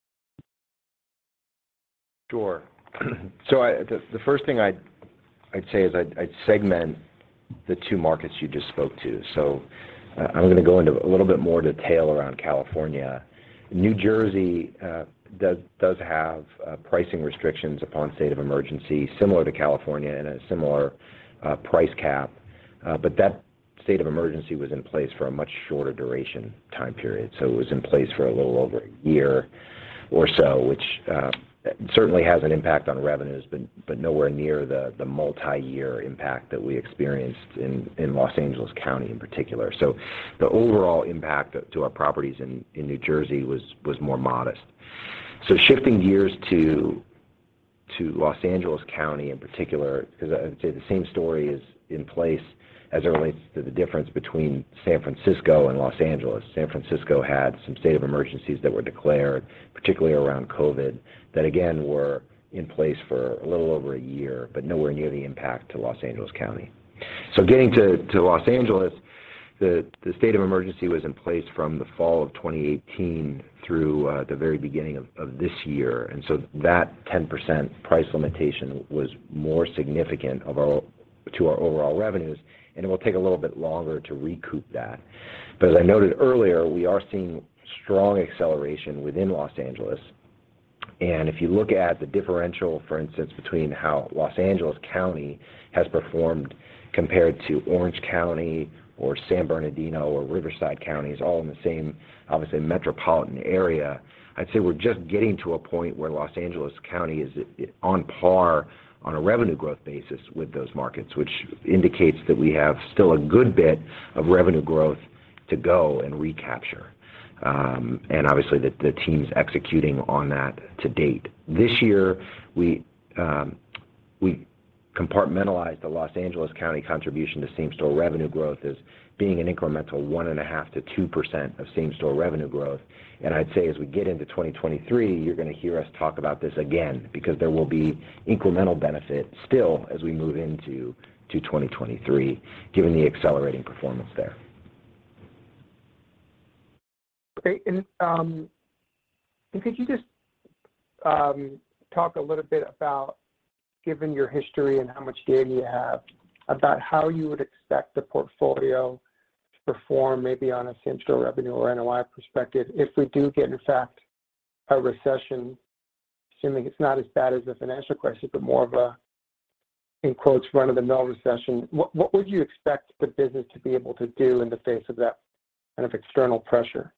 Sure. So I, the, the first thing I'd, I'd say is I'd, I'd segment the two markets you just spoke to. So uh, I'm going to go into a little bit more detail around California. New Jersey uh, does, does have uh, pricing restrictions upon state of emergency, similar to California, and a similar uh, price cap. Uh, but that state of emergency was in place for a much shorter duration time period. So it was in place for a little over a year or so, which uh, certainly has an impact on revenues, but but nowhere near the the multi-year impact that we experienced in, in Los Angeles County in particular. So the overall impact to our properties in, in New Jersey was was more modest. So shifting gears to to Los Angeles County in particular, because I would say the same story is in place as it relates to the difference between San Francisco and Los Angeles. San Francisco had some state of emergencies that were declared, particularly around COVID, that again were in place for a little over a year, but nowhere near the impact to Los Angeles County. So getting to, to Los Angeles, the, the state of emergency was in place from the fall of twenty eighteen through uh, the very beginning of, of this year. And so that ten percent price limitation was more significant of our, to our overall revenues, and it will take a little bit longer to recoup that. But as I noted earlier, we are seeing strong acceleration within Los Angeles. And if you look at the differential, for instance, between how Los Angeles County has performed compared to Orange County or San Bernardino or Riverside counties, all in the same, obviously, metropolitan area, I'd say we're just getting to a point where Los Angeles County is on par on a revenue growth basis with those markets, which indicates that we have still a good bit of revenue growth to go and recapture. Um, and obviously the, the team's executing on that to date. This year, we um, we compartmentalized the Los Angeles County contribution to same-store revenue growth as being an incremental one and a half to two percent of same-store revenue growth. And I'd say as we get into twenty twenty-three, you're going to hear us talk about this again, because there will be incremental benefit still as we move into to twenty twenty-three, given the accelerating performance there. Okay, and, um, and could you just um, talk a little bit about, given your history and how much data you have, about how you would expect the portfolio to perform, maybe on a same-store revenue or N O I perspective, if we do get, in fact, a recession, assuming it's not as bad as the financial crisis, but more of a, in quotes, run-of-the-mill recession? What, what would you expect the business to be able to do in the face of that kind of external pressure?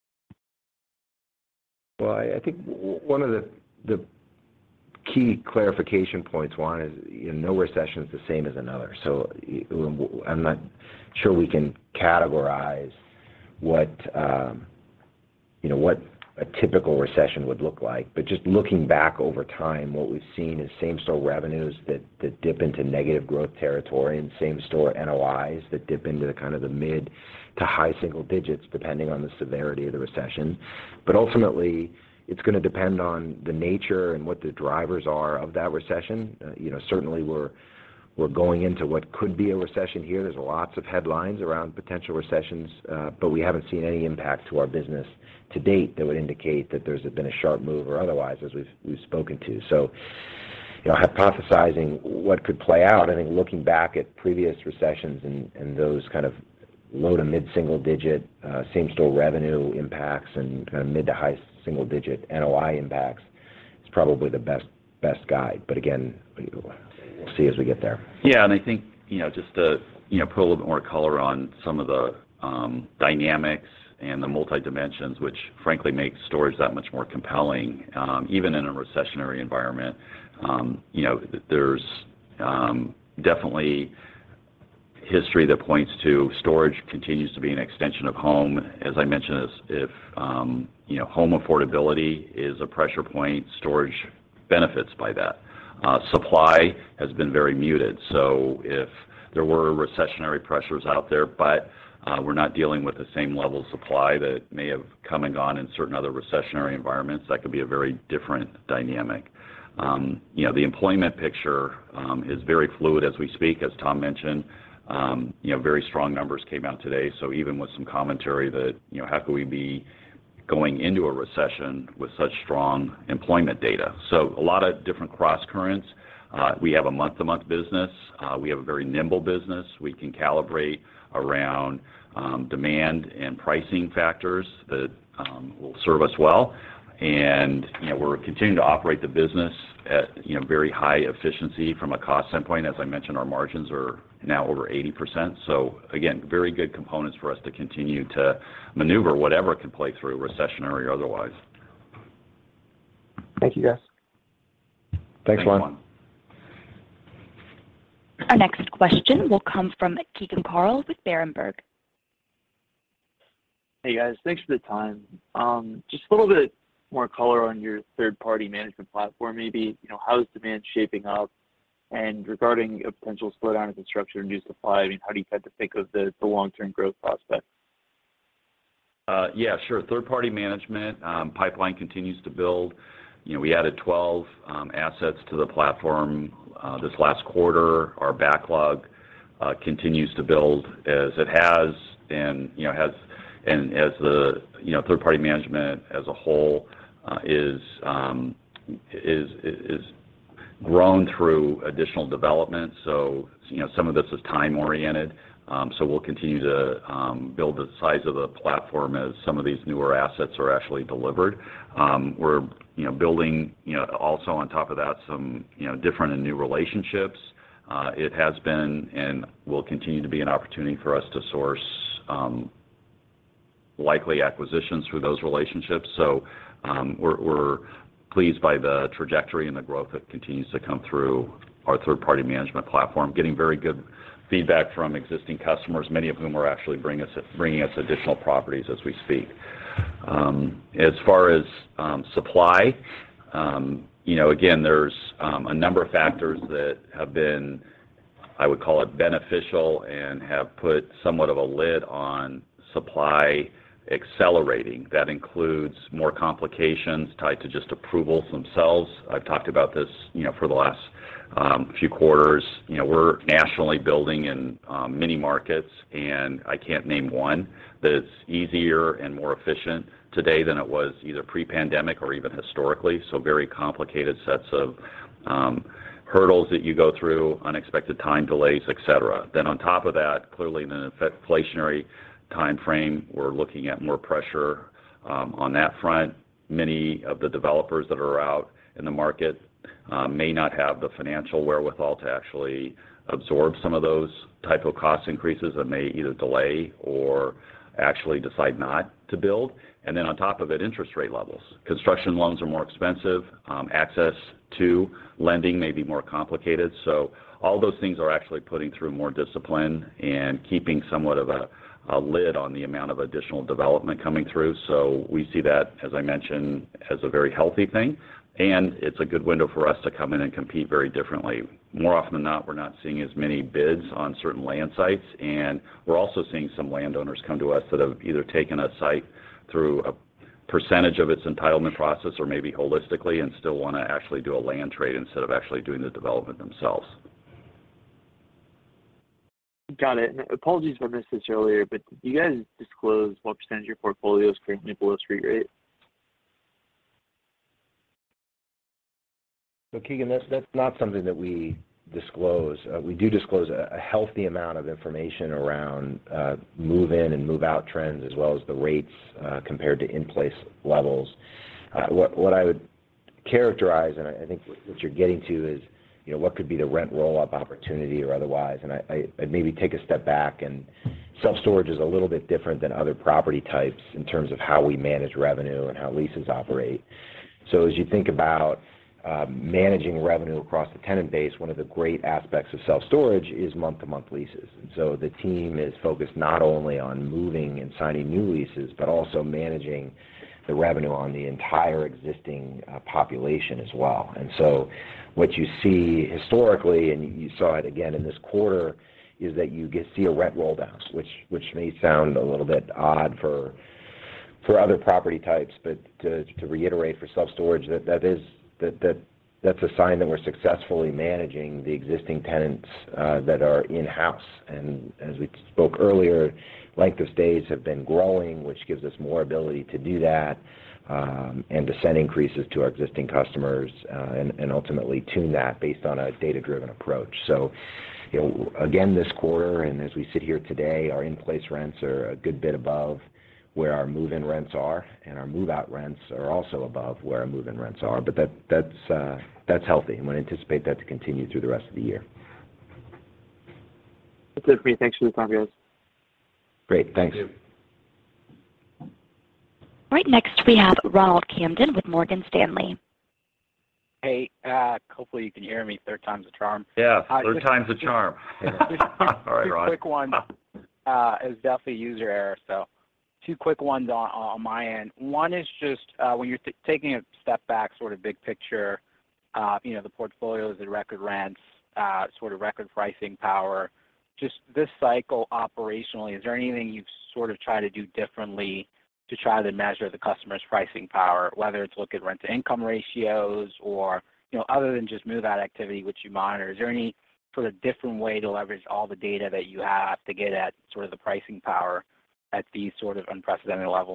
Well, I, I think one of the, the key clarification points, one is, you know, no recession is the same as another. So I'm not sure we can categorize what, um, you know, what a typical recession would look like. Just looking back over time, what we've seen is same-store revenues that dip into negative growth territory and same-store N O Is that dip into the kind of the mid to high single digits, depending on the severity of the recession. Ultimately, it's gonna depend on the nature and what the drivers are of that recession. Uh, you know, certainly we're We're going into what could be a recession here. There's lots of headlines around potential recessions, uh, but we haven't seen any impact to our business to date that would indicate that there's been a sharp move or otherwise, as we've we've spoken to. So, you know, hypothesizing what could play out, I think looking back at previous recessions and, and those kind of low to mid single digit uh, same-store revenue impacts and kind of mid to high single digit N O I impacts is probably the best best guide. But again, we'll see as we get there. Yeah, and I think, you know, just to, you know, put a little bit more color on some of the um, dynamics and the multi-dimensions, which frankly makes storage that much more compelling, um, even in a recessionary environment. Um, you know, there's um, definitely history that points to storage continues to be an extension of home. As I mentioned, if, um, you know, home affordability is a pressure point, storage benefits by that. Uh, supply has been very muted, so if there were recessionary pressures out there, but uh, we're not dealing with the same level of supply that may have come and gone in certain other recessionary environments, that could be a very different dynamic. Um, you know, the employment picture um, is very fluid as we speak, as Tom mentioned. Um, you know, very strong numbers came out today, so even with some commentary that, you know, how could we be going into a recession with such strong employment data. So a lot of different cross currents. Uh, we have a month-to-month business. Uh, we have a very nimble business. We can calibrate around um, demand and pricing factors that um, will serve us well. And, you know, we're continuing to operate the business at, you know, very high efficiency from a cost standpoint. As I mentioned, our margins are now over eighty percent. So again, very good components for us to continue to maneuver whatever can play through, recessionary or otherwise. Thank you, guys. Thanks, Juan. Our next question will come from Keegan Carl with Berenberg. Hey guys, thanks for the time. Um, just a little bit more color on your third-party management platform, maybe. You know, how is demand shaping up? And regarding a potential slowdown in construction or new supply, I mean, how do you kind of think of the, the long-term growth prospect? Uh, yeah, sure. Third-party management um, pipeline continues to build. You know, we added twelve um, assets to the platform uh, this last quarter. Our backlog uh, continues to build as it has, and you know has, and as the you know third-party management as a whole uh, is um, is is grown through additional development. So, you know, some of this is time-oriented. Um, so we'll continue to um, build the size of the platform as some of these newer assets are actually delivered. Um, we're, you know, building, you know, also on top of that some, you know, different and new relationships. Uh, it has been and will continue to be an opportunity for us to source um, likely acquisitions through those relationships. So um, we're, we're pleased by the trajectory and the growth that continues to come through our third-party management platform, getting very good feedback from existing customers, many of whom are actually bring us, bringing us additional properties as we speak. Um, as far as um, supply, um, you know, again, there's um, a number of factors that have been, I would call it beneficial, and have put somewhat of a lid on supply accelerating. That includes more complications tied to just approvals themselves. I've talked about this, you know, for the last um, few quarters. You know, we're nationally building in um, many markets, and I can't name one that's easier and more efficient today than it was either pre-pandemic or even historically. So very complicated sets of um, hurdles that you go through, unexpected time delays, et cetera. Then on top of that, clearly in an inflationary time frame, we're looking at more pressure um, on that front. Many of the developers that are out in the market uh, may not have the financial wherewithal to actually absorb some of those type of cost increases, and may either delay or actually decide not to build. And then on top of it, interest rate levels. Construction loans are more expensive. Um, access to lending may be more complicated. So all those things are actually putting through more discipline and keeping somewhat of a a lid on the amount of additional development coming through. We see that, as I mentioned, as a very healthy thing, and it's a good window for us to come in and compete very differently. More often than not, we're not seeing as many bids on certain land sites, and we're also seeing some landowners come to us that have either taken a site through a percentage of its entitlement process or maybe holistically and still want to actually do a land trade instead of actually doing the development themselves. Got it. And apologies if I missed this earlier, but did you guys disclose what percentage of your portfolio is currently below street rate? So Keegan, that's, that's not something that we disclose. Uh, we do disclose a, a healthy amount of information around uh, move-in and move-out trends as well as the rates uh, compared to in-place levels. Uh, what, what I would characterize, and I, I think what you're getting to is, you know, what could be the rent roll-up opportunity or otherwise, and I, I, I'd maybe take a step back, and self-storage is a little bit different than other property types in terms of how we manage revenue and how leases operate. So as you think about Um, managing revenue across the tenant base, one of the great aspects of self-storage is month-to-month leases. And so the team is focused not only on moving and signing new leases, but also managing the revenue on the entire existing uh, population as well. And so what you see historically, and you saw it again in this quarter, is that you get, see a rent roll down, which, which may sound a little bit odd for for other property types, but to, to reiterate for self-storage, that, that is That, that that's a sign that we're successfully managing the existing tenants uh, that are in-house. And as we spoke earlier, length of stays have been growing, which gives us more ability to do that um, and to send increases to our existing customers uh, and, and ultimately tune that based on a data-driven approach. So, you know, again, this quarter, and as we sit here today, our in-place rents are a good bit above where our move-in rents are, and our move-out rents are also above where our move-in rents are. But that, that's, uh, that's healthy, and we anticipate that to continue through the rest of the year. That's it for me. Thanks for the time, guys. Great. Thanks. Thank you. All right, next we have Ronald Kamdem with Morgan Stanley. Hey, uh, hopefully you can hear me. Third time's a charm. Yeah, uh, third just, time's a charm. All right, two Ron. quick ones. Uh, it was definitely user error, so two quick ones on, on my end. One is just uh, when you're t- taking a step back, sort of big picture, uh, you know, the portfolio is at record rents, uh, sort of record pricing power. Just this cycle operationally, is there anything you've sort of tried to do differently to try to measure the customer's pricing power, whether it's look at rent-to-income ratios or, you know, other than just move-out activity, which you monitor? Is there any sort of different way to leverage all the data that you have to get at sort of the pricing power at these sort of unprecedented levels?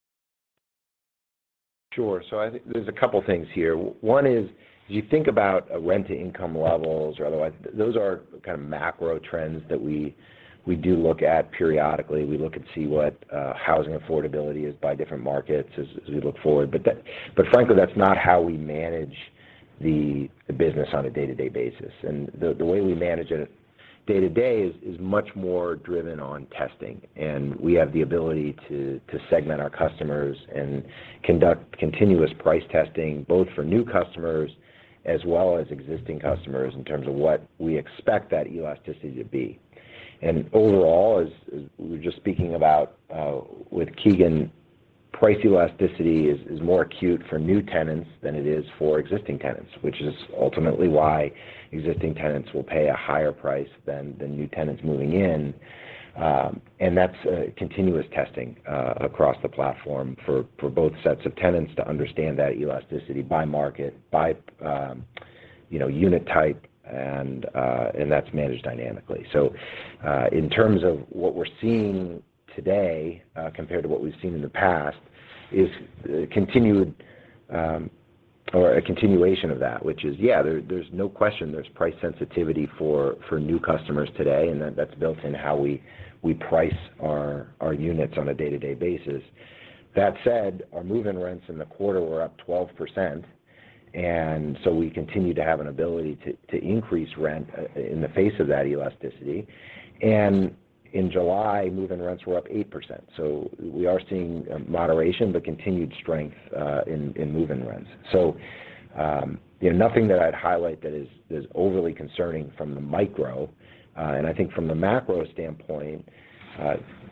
Sure. So I think there's a couple things here. One is, as you think about uh, rent-to-income levels or otherwise, those are kind of macro trends that we we do look at periodically. We look and see what uh, housing affordability is by different markets as, as we look forward. But that, but frankly, that's not how we manage the, the business on a day-to-day basis. And the, the way we manage it day-to-day is, is much more driven on testing. And we have the ability to, to segment our customers and conduct continuous price testing, both for new customers as well as existing customers in terms of what we expect that elasticity to be. And overall, as, as we were just speaking about uh, with Keegan, price elasticity is, is more acute for new tenants than it is for existing tenants, which is ultimately why existing tenants will pay a higher price than, than new tenants moving in. Um, and that's uh, continuous testing uh, across the platform for, for both sets of tenants to understand that elasticity by market, by um, you know, unit type, and uh, and that's managed dynamically. So uh, in terms of what we're seeing today uh, compared to what we've seen in the past is continued um, or a continuation of that, which is, yeah, there, there's no question there's price sensitivity for, for new customers today, and that, that's built in how we, we price our, our units on a day-to-day basis. That said, our move-in rents in the quarter were up twelve percent, and so we continue to have an ability to, to increase rent in the face of that elasticity. And in July, move-in rents were up eight percent. So we are seeing moderation, but continued strength uh, in, in move-in rents. So um, you know, nothing that I'd highlight that is, is overly concerning from the micro. Uh, and I think from the macro standpoint, uh,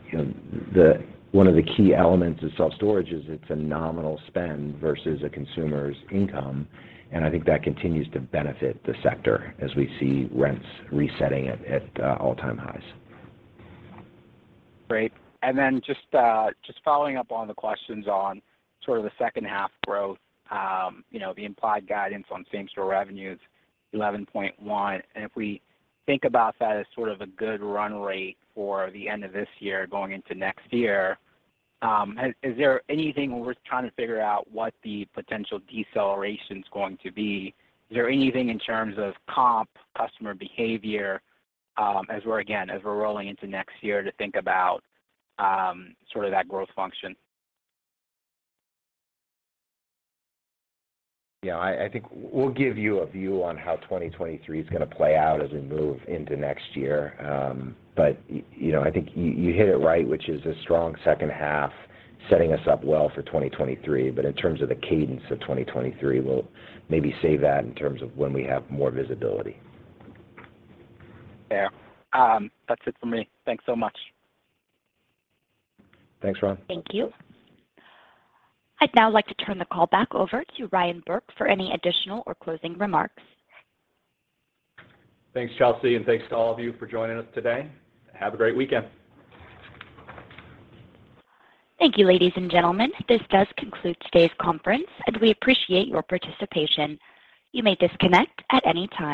you know, the one of the key elements of self-storage is it's a nominal spend versus a consumer's income, and I think that continues to benefit the sector as we see rents resetting at, at uh, all-time highs. Great. And then just uh, just following up on the questions on sort of the second half growth, um, you know, the implied guidance on same-store revenues, eleven point one, and if we think about that as sort of a good run rate for the end of this year going into next year, um, is, is there anything we're trying to figure out what the potential deceleration is going to be? Is there anything in terms of comp, customer behavior, um, as we're, again, as we're rolling into next year to think about um, sort of that growth function? Yeah, I, I think we'll give you a view on how twenty twenty-three is going to play out as we move into next year. Um, but, you know, I think you, you hit it right, which is a strong second half setting us up well for twenty twenty-three. But in terms of the cadence of twenty twenty-three, we'll maybe save that in terms of when we have more visibility. Yeah, um, that's it for me. Thanks so much. Thanks, Ron. Thank you. I'd now like to turn the call back over to Ryan Burke for any additional or closing remarks. Thanks, Chelsea, and thanks to all of you for joining us today. Have a great weekend. Thank you, ladies and gentlemen. This does conclude today's conference, and we appreciate your participation. You may disconnect at any time.